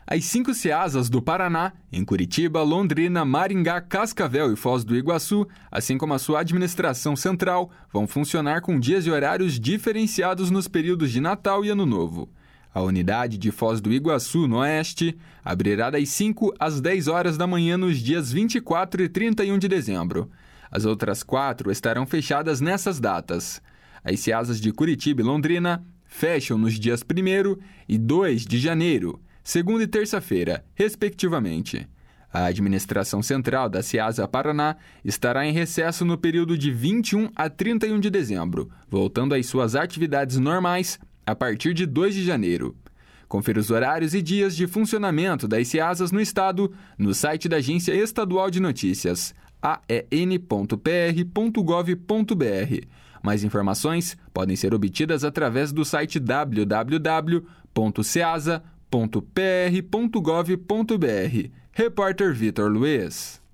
As 5 CEASAs do Paraná, em Curitiba, Londrina, Maringá, Cascavel e Foz do Iguaçu, assim como a sua administração central, vão funcionar com dias e horários diferenciados nos períodos de Natal e Ano Novo. A unidade de Foz do Iguaçu, no Oeste, abrirá das 5 às 10 horas da manhã nos dias 24 e 31 de dezembro. As outras 4 estarão fechadas nessas datas. As CEASAs de Curitiba e Londrina fecham nos dias 1º e 2 de janeiro, segunda e terça-feira, respectivamente. A administração central da CEASA Paraná estará em recesso no período de 21 a 31 de dezembro, voltando às suas atividades normais a partir de 2 de janeiro. Confira os horários e dias de funcionamento das CEASAs no estado no site da Agência Estadual de Notícias, aen.pr.gov.br. Mais informações podem ser obtidas através do site www.ceasa.pr.gov.br. Repórter Vitor Luiz.